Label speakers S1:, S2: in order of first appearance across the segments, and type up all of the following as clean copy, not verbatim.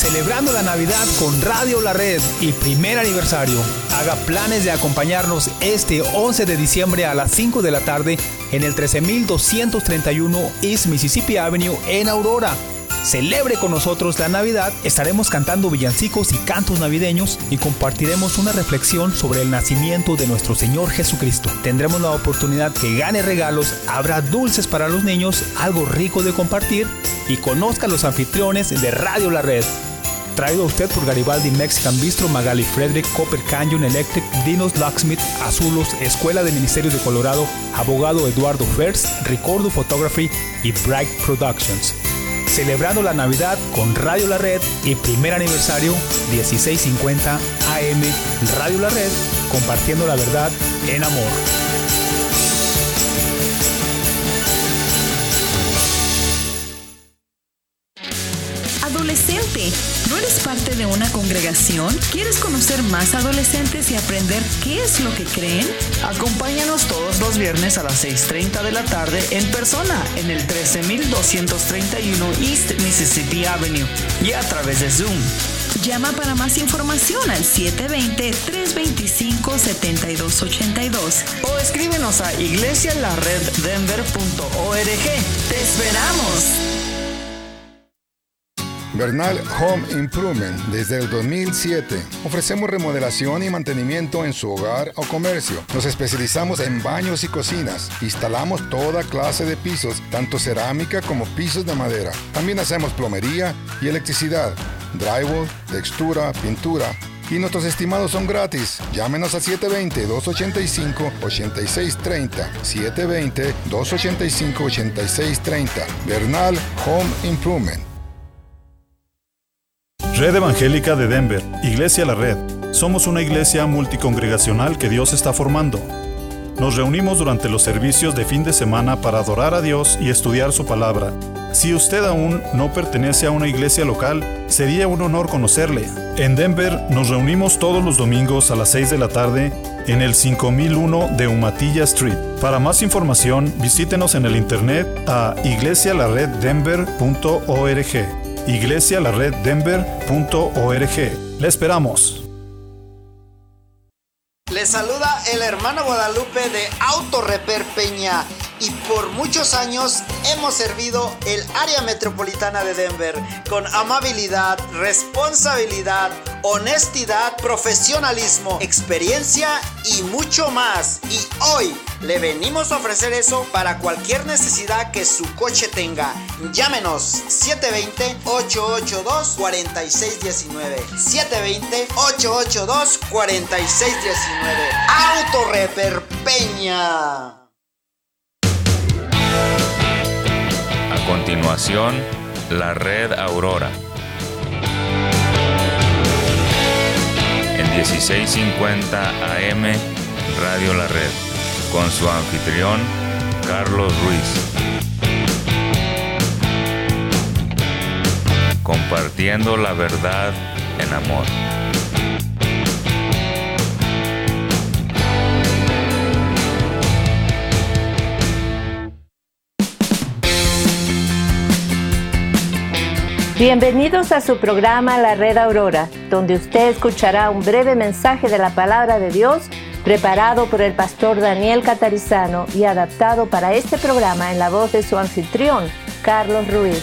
S1: Celebrando la Navidad con Radio La Red y primer aniversario. Haga planes de acompañarnos este 11 de diciembre a las 5 de la tarde en el 13231 East Mississippi Avenue en Aurora. Celebre con nosotros la Navidad, estaremos cantando villancicos y cantos navideños y compartiremos una reflexión sobre el nacimiento de nuestro Señor Jesucristo. Tendremos la oportunidad que gane regalos, habrá dulces para los niños, algo rico de compartir y conozca a los anfitriones de Radio La Red. Traído a usted por Garibaldi Mexican Bistro, Magali Frederick, Copper Canyon Electric, Dinos Locksmith, Azulos, Escuela de Ministerios de Colorado, Abogado Eduardo First, Ricordo Photography y Bright Productions. Celebrando la Navidad con Radio La Red y primer aniversario 1650 AM. Radio La Red, compartiendo la verdad en amor.
S2: Adolescente, ¿no eres parte de una congregación? ¿Quieres conocer más adolescentes y aprender qué es lo que creen?
S3: Acompáñanos todos los viernes a las 6:30 de la tarde en persona en el 13231 East Mississippi Avenue y a través de Zoom.
S2: Llama para más información al 720-325-7282
S3: o escríbenos a iglesialareddenver.org. ¡Te esperamos!
S4: Bernal Home Improvement. Desde el 2007 ofrecemos remodelación y mantenimiento en su hogar o comercio. Nos especializamos en baños y cocinas. Instalamos toda clase de pisos, tanto cerámica como pisos de madera. También hacemos plomería y electricidad, drywall, textura, pintura. Y nuestros estimados son gratis. Llámenos a 720-285-8630. 720-285-8630. Bernal Home Improvement.
S5: Red Evangélica de Denver, Iglesia La Red. Somos una iglesia multicongregacional que Dios está formando. Nos reunimos durante los servicios de fin de semana para adorar a Dios y estudiar su palabra. Si usted aún no pertenece a una iglesia local, sería un honor conocerle. En Denver nos reunimos todos los domingos a las 6 de la tarde en el 5001 de Umatilla Street. Para más información, visítenos en el internet a iglesialareddenver.org. iglesialareddenver.org. ¡Le esperamos!
S6: Les saluda el hermano Guadalupe de Auto Repair Peña y por muchos años hemos servido el área metropolitana de Denver con amabilidad, responsabilidad, honestidad, profesionalismo, experiencia y mucho más. Y hoy le venimos a ofrecer eso para cualquier necesidad que su coche tenga. Llámenos 720-882-4619. 720-882-4619. Auto Repair Peña.
S7: A continuación, la Red Aurora. En 1650 AM, Radio La Red, con su anfitrión, Carlos Ruiz. Compartiendo la verdad en amor.
S8: Bienvenidos a su programa La Red Aurora, donde usted escuchará un breve mensaje de la Palabra de Dios preparado por el pastor Daniel Catarizano y adaptado para este programa en la voz de su anfitrión, Carlos Ruiz.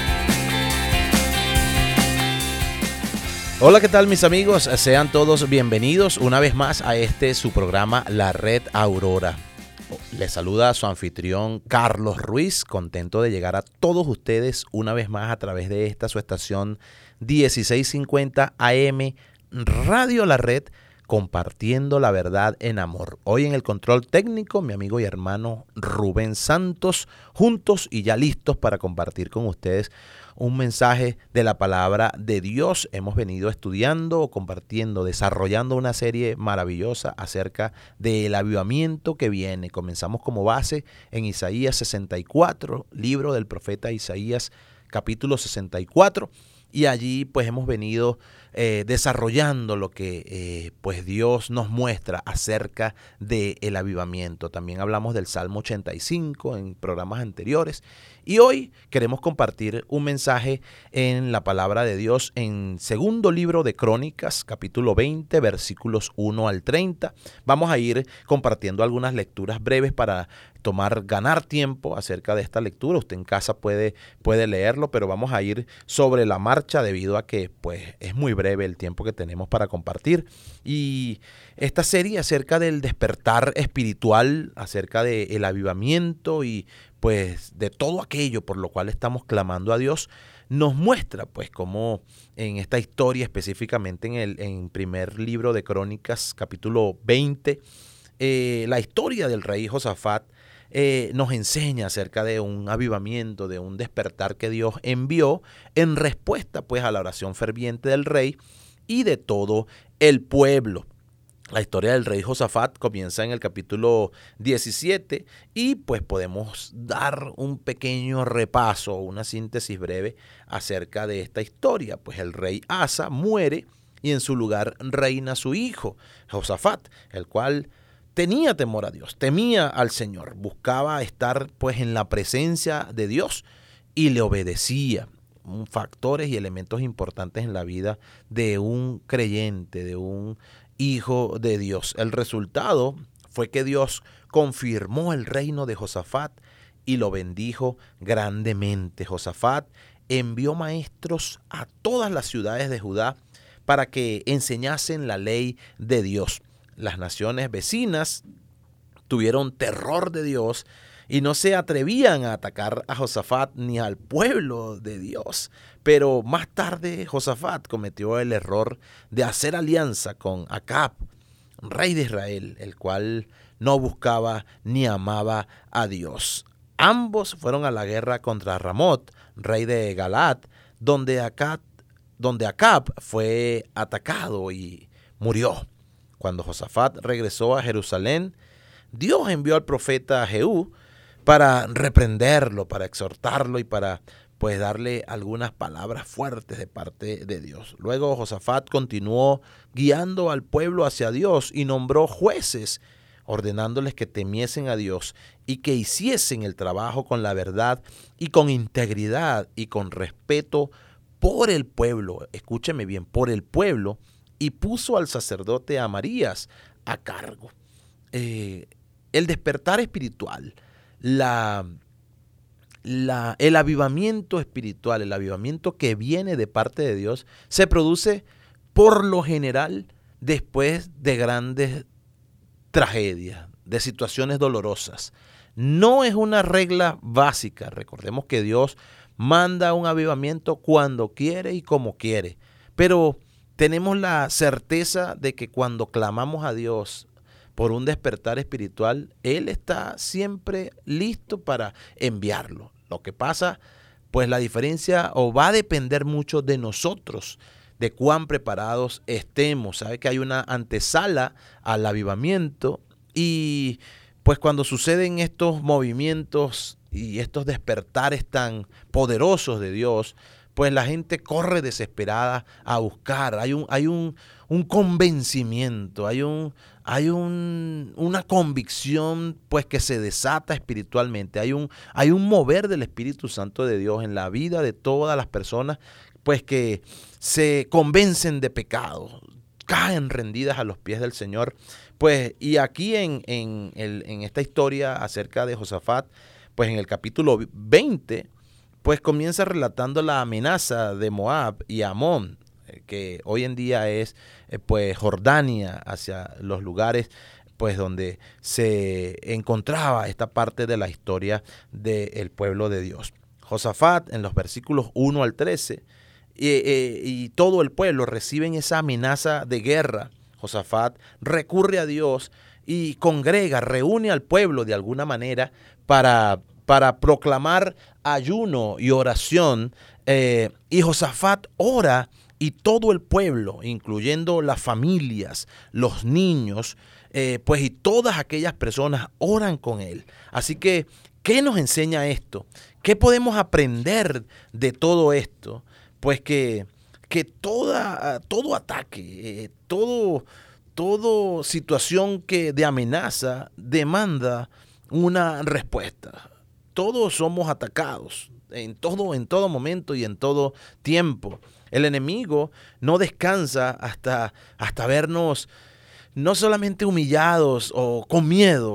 S9: Hola, ¿qué tal mis amigos? Sean todos bienvenidos una vez más a su programa La Red Aurora. Les saluda a su anfitrión Carlos Ruiz, contento de llegar a todos ustedes una vez más a través de esta su estación 1650 AM Radio La Red, compartiendo la verdad en amor. Hoy en el control técnico, mi amigo y hermano Rubén Santos, juntos y ya listos para compartir con ustedes un mensaje de la palabra de Dios. Hemos venido estudiando, compartiendo, desarrollando una serie maravillosa acerca del avivamiento que viene. Comenzamos como base en Isaías 64, libro del profeta Isaías, capítulo 64. Y allí pues hemos venido desarrollando lo que pues Dios nos muestra acerca del avivamiento. También hablamos del Salmo 85 en programas anteriores y hoy queremos compartir un mensaje en la palabra de Dios en segundo libro de Crónicas, capítulo 20, versículos 1 al 30. Vamos a ir compartiendo algunas lecturas breves para ganar tiempo acerca de esta lectura. Usted en casa puede leerlo, pero vamos a ir sobre la marcha debido a que pues es muy breve el tiempo que tenemos para compartir. Y esta serie acerca del despertar espiritual, acerca del avivamiento y pues de todo aquello por lo cual estamos clamando a Dios, nos muestra pues cómo en esta historia, específicamente en primer libro de Crónicas, capítulo 20, la historia del rey Josafat nos enseña acerca de un avivamiento, de un despertar que Dios envió en respuesta pues a la oración ferviente del rey y de todo el pueblo. La historia del rey Josafat comienza en el capítulo 17 y pues podemos dar un pequeño repaso, una síntesis breve acerca de esta historia. Pues el rey Asa muere y en su lugar reina su hijo Josafat, el cual tenía temor a Dios, temía al Señor, buscaba estar pues en la presencia de Dios y le obedecía. Factores y elementos importantes en la vida de un creyente, de un hijo de Dios. El resultado fue que Dios confirmó el reino de Josafat y lo bendijo grandemente. Josafat envió maestros a todas las ciudades de Judá para que enseñasen la ley de Dios. Las naciones vecinas tuvieron terror de Dios y no se atrevían a atacar a Josafat ni al pueblo de Dios. Pero más tarde Josafat cometió el error de hacer alianza con Acab, rey de Israel, el cual no buscaba ni amaba a Dios. Ambos fueron a la guerra contra Ramot, rey de Galaad, donde Acab fue atacado y murió. Cuando Josafat regresó a Jerusalén, Dios envió al profeta Jehú para reprenderlo, para exhortarlo y para pues darle algunas palabras fuertes de parte de Dios. Luego Josafat continuó guiando al pueblo hacia Dios y nombró jueces, ordenándoles que temiesen a Dios y que hiciesen el trabajo con la verdad y con integridad y con respeto por el pueblo. Escúcheme bien, por el pueblo, y puso al sacerdote Amarías a cargo. El despertar espiritual, el avivamiento espiritual, el avivamiento que viene de parte de Dios, se produce por lo general después de grandes tragedias, de situaciones dolorosas. No es una regla básica. Recordemos que Dios manda un avivamiento cuando quiere y como quiere. Pero tenemos la certeza de que cuando clamamos a Dios por un despertar espiritual, Él está siempre listo para enviarlo. Lo que pasa, pues la diferencia va a depender mucho de nosotros, de cuán preparados estemos. Sabe que hay una antesala al avivamiento y pues cuando suceden estos movimientos y estos despertares tan poderosos de Dios, pues la gente corre desesperada a buscar. Hay un convencimiento, hay una convicción pues que se desata espiritualmente. Hay un mover del Espíritu Santo de Dios en la vida de todas las personas pues que se convencen de pecado, caen rendidas a los pies del Señor. Pues y aquí en esta historia acerca de Josafat, pues en el capítulo 20, pues comienza relatando la amenaza de Moab y Amón, que hoy en día es pues Jordania, hacia los lugares pues donde se encontraba esta parte de la historia del pueblo de Dios. Josafat en los versículos 1 al 13 y todo el pueblo reciben esa amenaza de guerra. Josafat recurre a Dios y reúne al pueblo de alguna manera para proclamar ayuno y oración. Y Josafat ora y todo el pueblo, incluyendo las familias, los niños, pues y todas aquellas personas oran con él. Así que, ¿qué nos enseña esto? ¿Qué podemos aprender de todo esto? Pues que que todo ataque, toda situación de amenaza demanda una respuesta. Todos somos atacados en todo momento y en todo tiempo. El enemigo no descansa hasta vernos no solamente humillados o con miedo,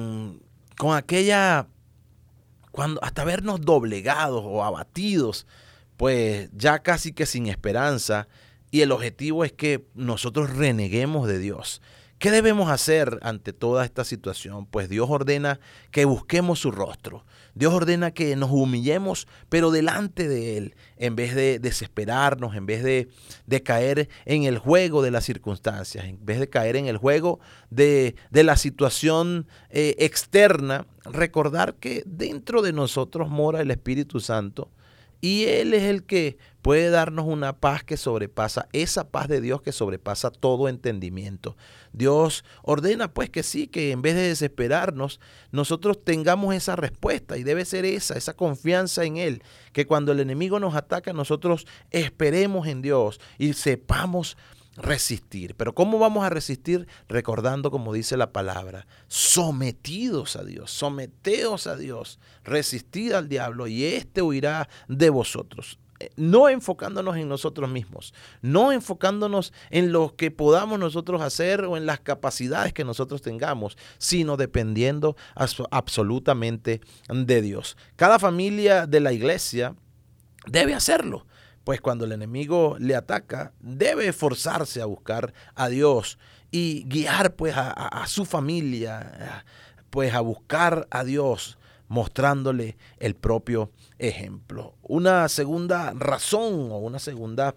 S9: hasta vernos doblegados o abatidos, pues ya casi que sin esperanza, y el objetivo es que nosotros reneguemos de Dios. ¿Qué debemos hacer ante toda esta situación? Pues Dios ordena que busquemos su rostro. Dios ordena que nos humillemos, pero delante de Él, en vez de desesperarnos, en vez de caer en el juego de las circunstancias, en vez de caer en el juego de la situación externa, recordar que dentro de nosotros mora el Espíritu Santo, y Él es el que puede darnos una paz que sobrepasa, esa paz de Dios que sobrepasa todo entendimiento. Dios ordena pues que sí, que en vez de desesperarnos, nosotros tengamos esa respuesta, y debe ser esa confianza en Él, que cuando el enemigo nos ataca, nosotros esperemos en Dios y sepamos resistir. Pero ¿cómo vamos a resistir? Recordando, como dice la palabra, sometidos a Dios, someteos a Dios, resistid al diablo y éste huirá de vosotros. No enfocándonos en nosotros mismos, no enfocándonos en lo que podamos nosotros hacer o en las capacidades que nosotros tengamos, sino dependiendo absolutamente de Dios. Cada familia de la iglesia debe hacerlo. Pues cuando el enemigo le ataca, debe esforzarse a buscar a Dios y guiar pues a su familia, pues a buscar a Dios, mostrándole el propio ejemplo. Una segunda razón o una segunda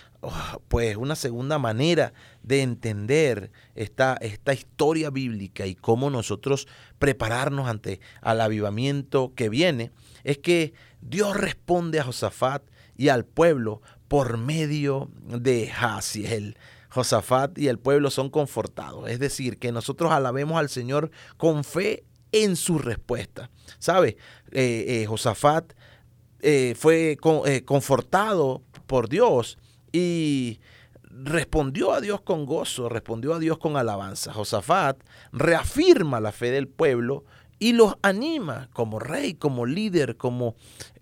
S9: manera de entender esta historia bíblica y cómo nosotros prepararnos ante el avivamiento que viene es que Dios responde a Josafat y al pueblo por medio de Jaziel. Josafat y el pueblo son confortados, es decir, que nosotros alabemos al Señor con fe en su respuesta. ¿Sabe? Josafat fue confortado por Dios y respondió a Dios con gozo, respondió a Dios con alabanza. Josafat reafirma la fe del pueblo y los anima como rey, como líder, como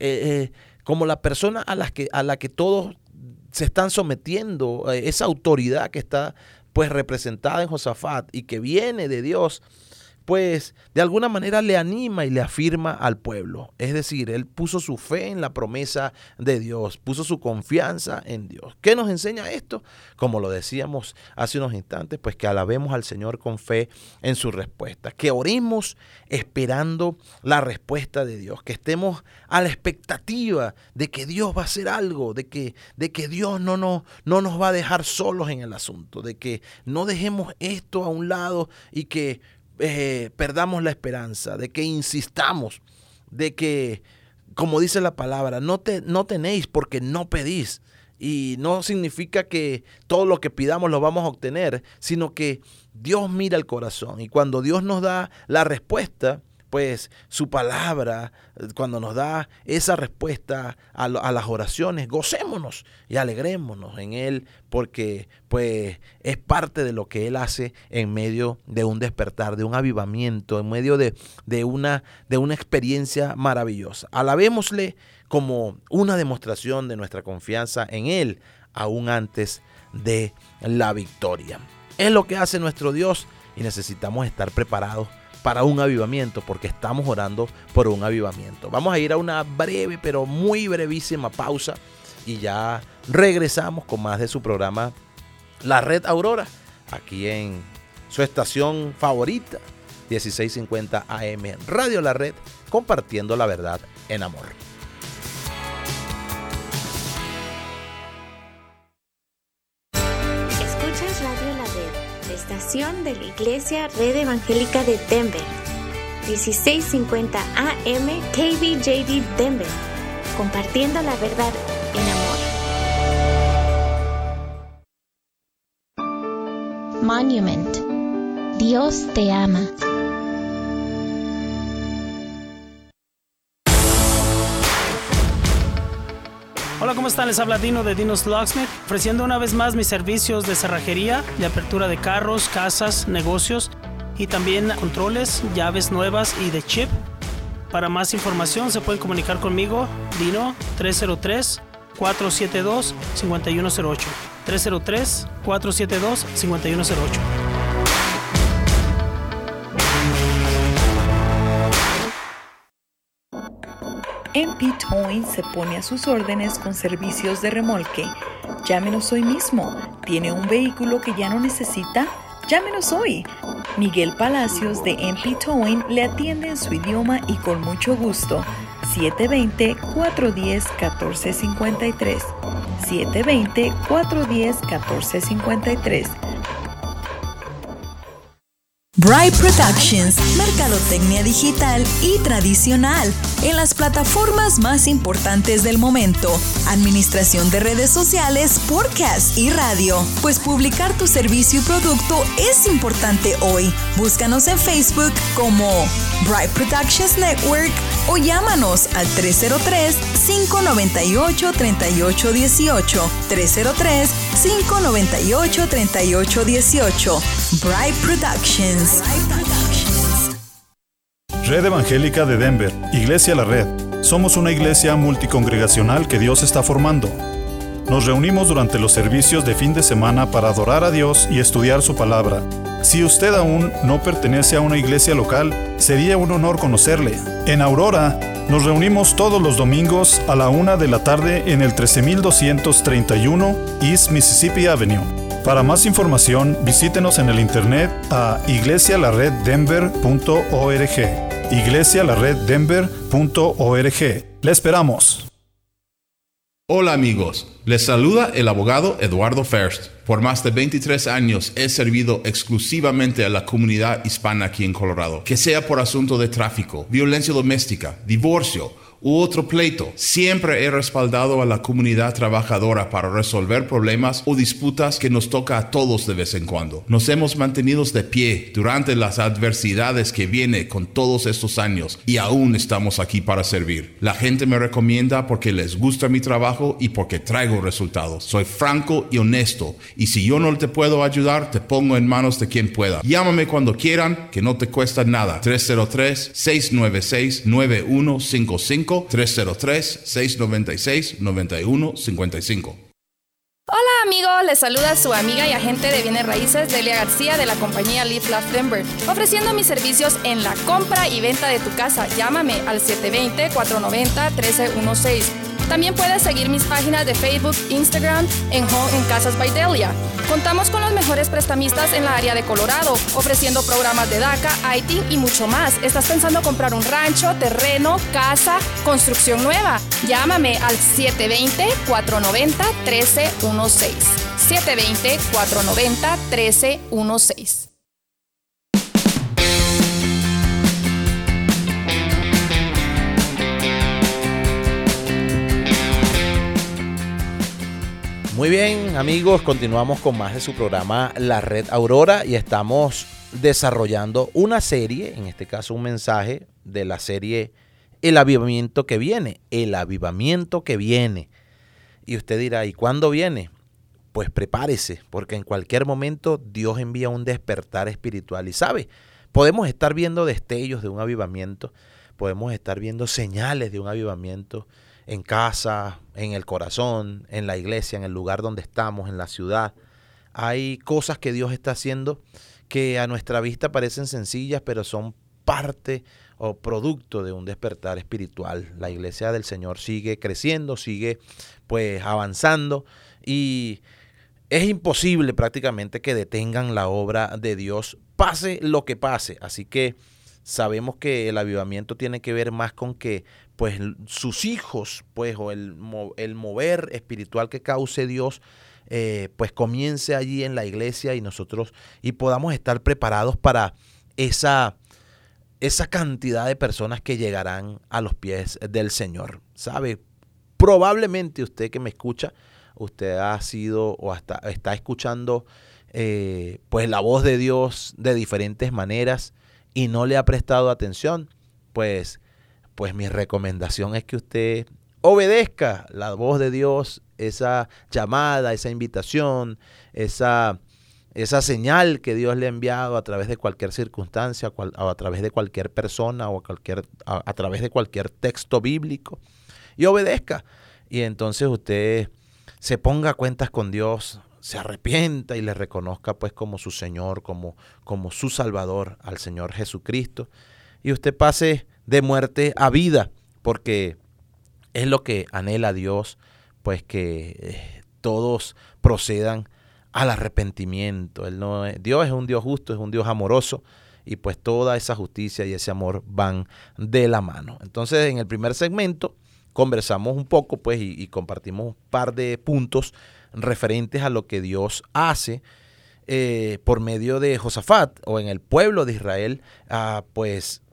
S9: la persona a la que todos se están sometiendo, esa autoridad que está pues representada en Josafat y que viene de Dios, pues de alguna manera le anima y le afirma al pueblo. Es decir, él puso su fe en la promesa de Dios, puso su confianza en Dios. ¿Qué nos enseña esto? Como lo decíamos hace unos instantes, pues que alabemos al Señor con fe en su respuesta, que oremos esperando la respuesta de Dios, que estemos a la expectativa de que Dios va a hacer algo, de que Dios no nos va a dejar solos en el asunto, de que no dejemos esto a un lado y que perdamos la esperanza, de que insistamos, de que, como dice la palabra, no tenéis porque no pedís. Y no significa que todo lo que pidamos lo vamos a obtener, sino que Dios mira el corazón. Y cuando Dios nos da la respuesta, pues su palabra, cuando nos da esa respuesta a las oraciones, gocémonos y alegrémonos en Él, porque pues es parte de lo que Él hace en medio de un despertar, de un avivamiento, en medio de una experiencia maravillosa. Alabémosle como una demostración de nuestra confianza en Él, aún antes de la victoria. Es lo que hace nuestro Dios y necesitamos estar preparados para un avivamiento, porque estamos orando por un avivamiento. Vamos a ir a una breve, pero muy brevísima pausa y ya regresamos con más de su programa La Red Aurora, aquí en su estación favorita, 1650 AM Radio La Red, compartiendo la verdad en amor.
S10: Escuchas Radio La Red, estación de la Iglesia Red Evangélica de Denver, 1650 AM KBJD Denver, compartiendo la verdad en amor.
S11: Monument. Dios te ama.
S12: Hola, ¿cómo están? Les habla Dino de Dino's Locksmith, ofreciendo una vez más mis servicios de cerrajería, de apertura de carros, casas, negocios y también controles, llaves nuevas y de chip. Para más información se pueden comunicar conmigo, Dino, 303-472-5108. 303-472-5108.
S2: MP Towing se pone a sus órdenes con servicios de remolque. Llámenos hoy mismo. ¿Tiene un vehículo que ya no necesita? Llámenos hoy. Miguel Palacios de MP Towing le atiende en su idioma y con mucho gusto. 720-410-1453. 720-410-1453.
S13: Bright Productions, mercadotecnia digital y tradicional en las plataformas más importantes del momento, administración de redes sociales, podcast y radio. Pues publicar tu servicio y producto es importante hoy. Búscanos en Facebook como Bright Productions Network o llámanos al 303-598-3818. 303-598-3818. Bright Productions.
S5: Red Evangélica de Denver, Iglesia La Red. Somos una iglesia multicongregacional que Dios está formando. Nos reunimos durante los servicios de fin de semana para adorar a Dios y estudiar su palabra. Si usted aún no pertenece a una iglesia local, sería un honor conocerle. En Aurora, nos reunimos todos los domingos a la 1 de la tarde en el 13231 East Mississippi Avenue. Para más información, visítenos en el internet a iglesialareddenver.org. iglesialareddenver.org. ¡Le esperamos!
S14: Hola amigos, les saluda el abogado Eduardo First. Por más de 23 años he servido exclusivamente a la comunidad hispana aquí en Colorado. Que sea por asunto de tráfico, violencia doméstica, divorcio u otro pleito, siempre he respaldado a la comunidad trabajadora para resolver problemas o disputas que nos toca a todos de vez en cuando. Nos hemos mantenido de pie durante las adversidades que viene con todos estos años y aún estamos aquí para servir. La gente me recomienda porque les gusta mi trabajo y porque traigo resultados. Soy franco y honesto, y si yo no te puedo ayudar, te pongo en manos de quien pueda. Llámame cuando quieran, que no te cuesta nada. 303-696-9155. 303-696-9155.
S15: Hola amigos, les saluda su amiga y agente de bienes raíces Delia García de la compañía Live Love Denver, ofreciendo mis servicios en la compra y venta de tu casa. Llámame al 720-490-1316. También puedes seguir mis páginas de Facebook, Instagram en Home en Casas by Delia. Contamos con los mejores prestamistas en la área de Colorado, ofreciendo programas de DACA, IT y mucho más. ¿Estás pensando comprar un rancho, terreno, casa, construcción nueva? Llámame al 720-490-1316. 720-490-1316.
S9: Muy bien, amigos, continuamos con más de su programa La Red Aurora y estamos desarrollando una serie, en este caso un mensaje de la serie El Avivamiento que Viene. El Avivamiento que Viene. Y usted dirá, ¿y cuándo viene? Pues prepárese, porque en cualquier momento Dios envía un despertar espiritual. Y sabe, podemos estar viendo destellos de un avivamiento, podemos estar viendo señales de un avivamiento en casa, en el corazón, en la iglesia, en el lugar donde estamos, en la ciudad. Hay cosas que Dios está haciendo que a nuestra vista parecen sencillas, pero son parte o producto de un despertar espiritual. La iglesia del Señor sigue creciendo, sigue pues avanzando, y es imposible prácticamente que detengan la obra de Dios, pase lo que pase. Así que sabemos que el avivamiento tiene que ver más con que pues sus hijos, pues, o el mover espiritual que cause Dios, pues comience allí en la iglesia y nosotros y podamos estar preparados para esa cantidad de personas que llegarán a los pies del Señor. ¿Sabe? Probablemente usted que me escucha, usted ha sido o hasta está escuchando pues la voz de Dios de diferentes maneras y no le ha prestado atención. Pues mi recomendación es que usted obedezca la voz de Dios, esa llamada, esa invitación, esa señal que Dios le ha enviado a través de cualquier circunstancia, o a través de cualquier persona, o a través de cualquier texto bíblico, y obedezca. Y entonces usted se ponga a cuentas con Dios, se arrepienta y le reconozca pues como su Señor, como su Salvador, al Señor Jesucristo, y usted pase de muerte a vida, porque es lo que anhela Dios, pues que todos procedan al arrepentimiento. Dios es un Dios justo, es un Dios amoroso, y pues toda esa justicia y ese amor van de la mano. Entonces, en el primer segmento conversamos un poco pues y compartimos un par de puntos referentes a lo que Dios hace por medio de Josafat, o en el pueblo de Israel, pues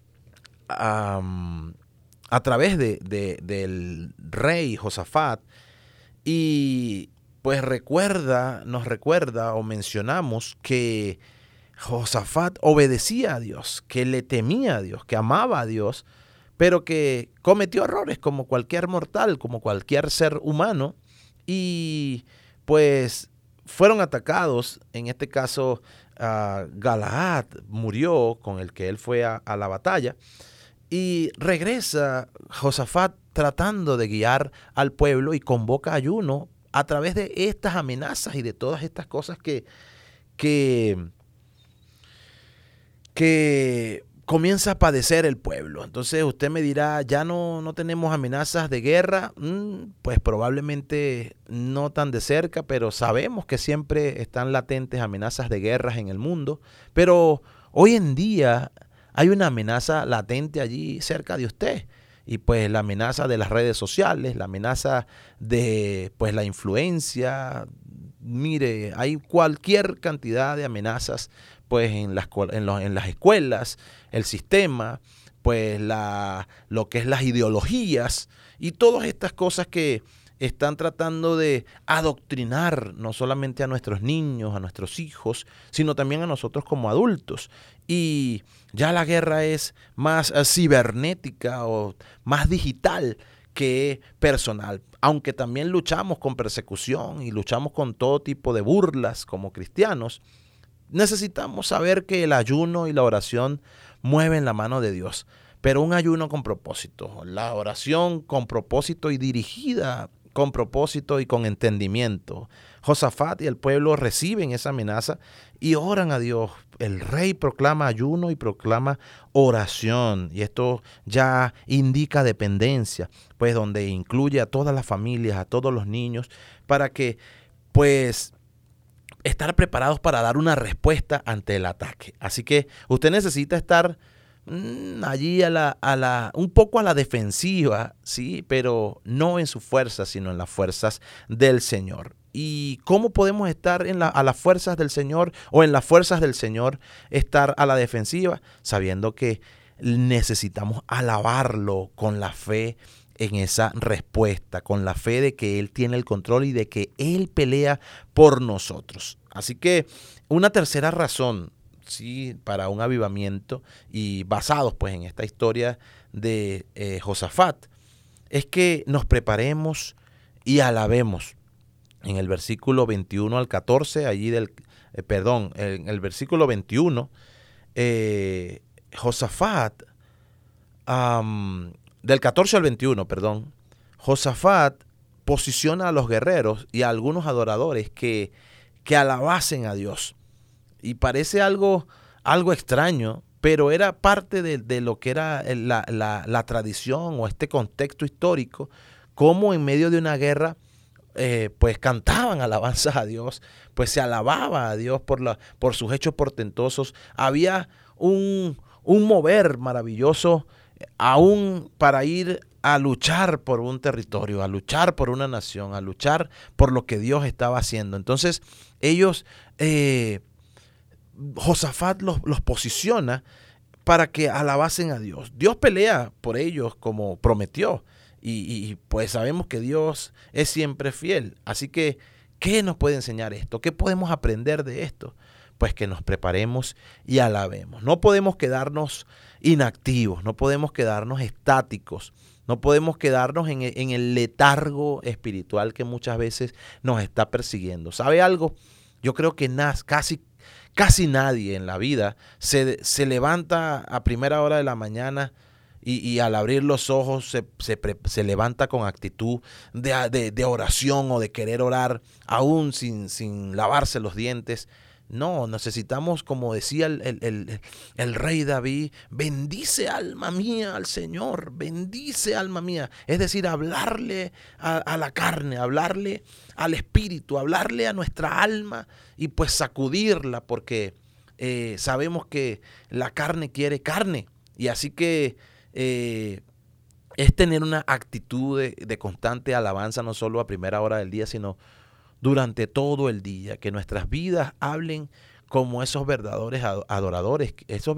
S9: a través del rey Josafat. Y pues nos recuerda o mencionamos que Josafat obedecía a Dios, que le temía a Dios, que amaba a Dios, pero que cometió errores como cualquier mortal, como cualquier ser humano, y pues fueron atacados. En este caso, Galaad murió, con el que él fue a la batalla, y regresa Josafat tratando de guiar al pueblo y convoca ayuno a través de estas amenazas y de todas estas cosas que comienza a padecer el pueblo. Entonces usted me dirá, ya no tenemos amenazas de guerra. Pues probablemente no tan de cerca, pero sabemos que siempre están latentes amenazas de guerras en el mundo. Pero hoy en día hay una amenaza latente allí cerca de usted. Y pues la amenaza de las redes sociales, la amenaza de pues la influencia. Mire, hay cualquier cantidad de amenazas pues en las escuelas, el sistema, pues lo que es las ideologías y todas estas cosas que están tratando de adoctrinar no solamente a nuestros niños, a nuestros hijos, sino también a nosotros como adultos. Y ya la guerra es más cibernética o más digital que personal, aunque también luchamos con persecución y luchamos con todo tipo de burlas como cristianos. Necesitamos saber que el ayuno y la oración mueven la mano de Dios, pero un ayuno con propósito, la oración con propósito y dirigida con propósito y con entendimiento. Josafat y el pueblo reciben esa amenaza y oran a Dios. El rey proclama ayuno y proclama oración, y esto ya indica dependencia, pues donde incluye a todas las familias, a todos los niños, para que pues estar preparados para dar una respuesta ante el ataque. Así que usted necesita estar allí un poco a la defensiva, sí, pero no en sus fuerzas, sino en las fuerzas del Señor. ¿Y cómo podemos estar a las fuerzas del Señor, o en las fuerzas del Señor estar a la defensiva? Sabiendo que necesitamos alabarlo con la fe en esa respuesta, con la fe de que Él tiene el control y de que Él pelea por nosotros. Así que una tercera razón, sí, para un avivamiento, y basados pues en esta historia de Josafat, es que nos preparemos y alabemos. En el versículo 21 al 14, en el versículo 21, Josafat, del 14 al 21, Josafat posiciona a los guerreros y a algunos adoradores que alabasen a Dios. Y parece algo extraño, pero era parte de lo que era la tradición o este contexto histórico, como en medio de una guerra pues cantaban alabanzas a Dios, pues se alababa a Dios por sus hechos portentosos. Había un mover maravilloso aún para ir a luchar por un territorio, a luchar por una nación, a luchar por lo que Dios estaba haciendo. Entonces ellos, Josafat los posiciona para que alabasen a Dios. Dios pelea por ellos como prometió. Y pues sabemos que Dios es siempre fiel. Así que, ¿qué nos puede enseñar esto? ¿Qué podemos aprender de esto? Pues que nos preparemos y alabemos. No podemos quedarnos inactivos, no podemos quedarnos estáticos. No podemos quedarnos en el letargo espiritual que muchas veces nos está persiguiendo. ¿Sabe algo? Yo creo que casi nadie en la vida se levanta a primera hora de la mañana y al abrir los ojos se levanta con actitud de oración o de querer orar, aún sin lavarse los dientes. No, necesitamos, como decía el rey David, bendice alma mía al Señor, bendice alma mía. Es decir, hablarle a la carne, hablarle al espíritu, hablarle a nuestra alma y pues sacudirla, porque sabemos que la carne quiere carne. Y así que es tener una actitud de constante alabanza, no solo a primera hora del día, sino durante todo el día, que nuestras vidas hablen como esos verdaderos adoradores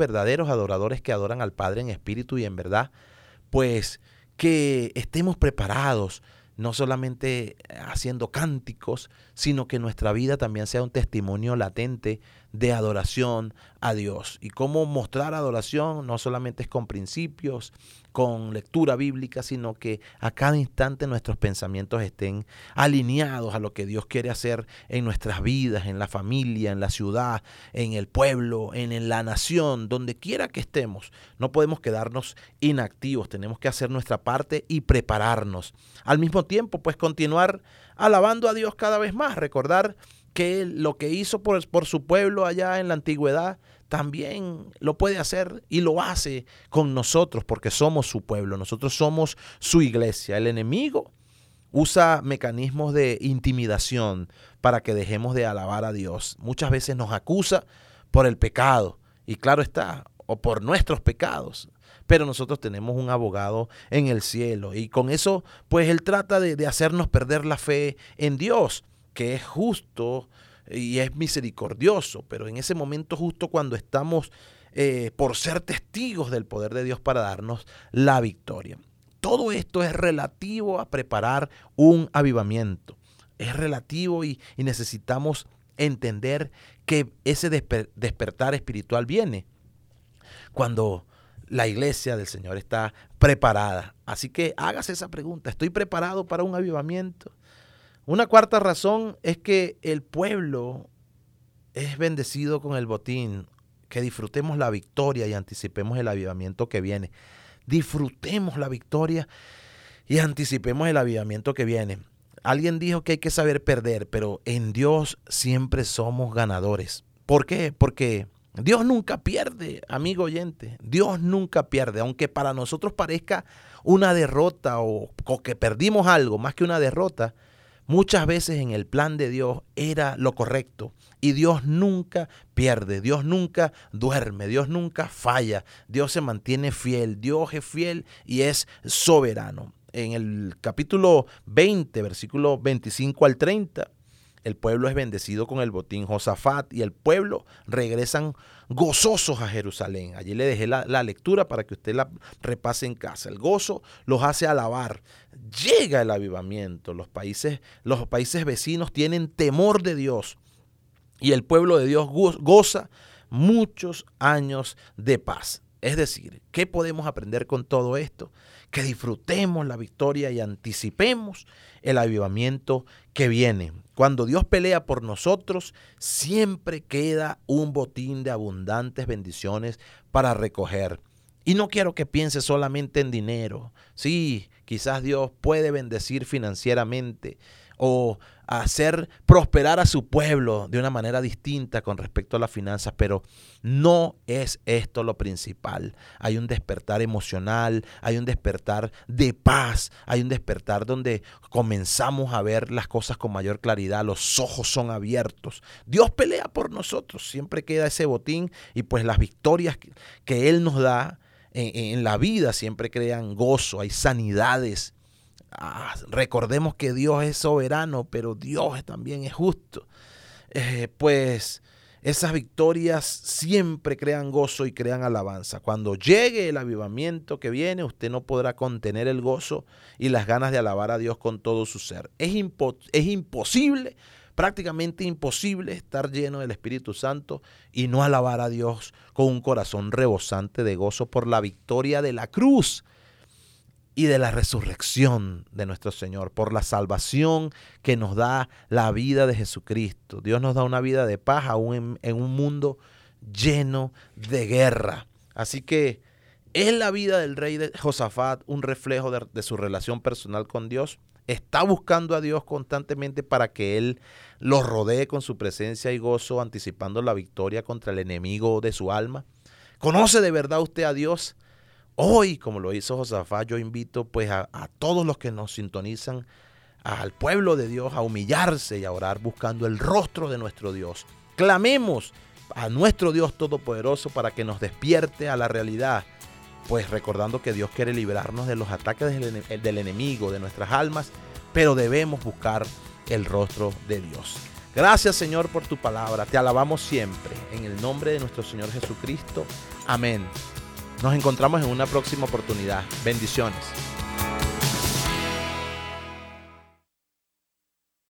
S9: que adoran al Padre en espíritu y en verdad, pues que estemos preparados, no solamente haciendo cánticos, sino que nuestra vida también sea un testimonio latente de adoración a Dios. Y cómo mostrar adoración no solamente es con principios, con lectura bíblica, sino que a cada instante nuestros pensamientos estén alineados a lo que Dios quiere hacer en nuestras vidas, en la familia, en la ciudad, en el pueblo, en la nación, donde quiera que estemos. No podemos quedarnos inactivos, tenemos que hacer nuestra parte y prepararnos. Al mismo tiempo, pues continuar alabando a Dios cada vez más, recordar que lo que hizo por su pueblo allá en la antigüedad, también lo puede hacer y lo hace con nosotros, porque somos su pueblo, nosotros somos su iglesia. El enemigo usa mecanismos de intimidación para que dejemos de alabar a Dios. Muchas veces nos acusa por el pecado, y claro está, o por nuestros pecados. Pero nosotros tenemos un abogado en el cielo, y con eso pues él trata de hacernos perder la fe en Dios, que es justo y es misericordioso, pero en ese momento justo cuando estamos por ser testigos del poder de Dios para darnos la victoria. Todo esto es relativo a preparar un avivamiento. Es relativo y necesitamos entender que ese despertar espiritual viene cuando la iglesia del Señor está preparada. Así que hágase esa pregunta: ¿estoy preparado para un avivamiento? Una cuarta razón es que el pueblo es bendecido con el botín. Que disfrutemos la victoria y anticipemos el avivamiento que viene. Disfrutemos la victoria y anticipemos el avivamiento que viene. Alguien dijo que hay que saber perder, pero en Dios siempre somos ganadores. ¿Por qué? Porque Dios nunca pierde, amigo oyente. Dios nunca pierde, aunque para nosotros parezca una derrota o que perdimos algo más que una derrota. Muchas veces en el plan de Dios era lo correcto, y Dios nunca pierde, Dios nunca duerme, Dios nunca falla, Dios se mantiene fiel, Dios es fiel y es soberano. En el capítulo 20, versículo 25 al 30, el pueblo es bendecido con el botín. Josafat y el pueblo regresan gozosos a Jerusalén. Allí le dejé la lectura para que usted la repase en casa. El gozo los hace alabar. Llega el avivamiento. Los países vecinos tienen temor de Dios. Y el pueblo de Dios goza muchos años de paz. Es decir, ¿qué podemos aprender con todo esto? Que disfrutemos la victoria y anticipemos el avivamiento que viene. Cuando Dios pelea por nosotros, siempre queda un botín de abundantes bendiciones para recoger. Y no quiero que piense solamente en dinero. Sí, quizás Dios puede bendecir financieramente o hacer prosperar a su pueblo de una manera distinta con respecto a las finanzas, pero no es esto lo principal. Hay un despertar emocional, hay un despertar de paz, hay un despertar donde comenzamos a ver las cosas con mayor claridad, los ojos son abiertos. Dios pelea por nosotros, siempre queda ese botín, y pues las victorias que Él nos da en la vida siempre crean gozo, hay sanidades. Recordemos que Dios es soberano, pero Dios también es justo. Pues esas victorias siempre crean gozo y crean alabanza. Cuando llegue el avivamiento que viene, usted no podrá contener el gozo y las ganas de alabar a Dios con todo su ser. Es imposible, prácticamente imposible, estar lleno del Espíritu Santo y no alabar a Dios con un corazón rebosante de gozo por la victoria de la cruz. y de la resurrección de nuestro Señor, por la salvación que nos da la vida de Jesucristo. Dios nos da una vida de paz aún en un mundo lleno de guerra. Así que ¿es la vida del rey de Josafat un reflejo de su relación personal con Dios? ¿Está buscando a Dios constantemente para que Él los rodee con su presencia y gozo, anticipando la victoria contra el enemigo de su alma? ¿Conoce de verdad usted a Dios? Hoy, como lo hizo Josafat, yo invito pues a todos los que nos sintonizan, al pueblo de Dios, a humillarse y a orar buscando el rostro de nuestro Dios. Clamemos a nuestro Dios Todopoderoso para que nos despierte a la realidad, pues recordando que Dios quiere librarnos de los ataques del enemigo, de nuestras almas, pero debemos buscar el rostro de Dios. Gracias, Señor, por tu palabra. Te alabamos siempre. En el nombre de nuestro Señor Jesucristo. Amén. Nos encontramos en una próxima oportunidad. Bendiciones.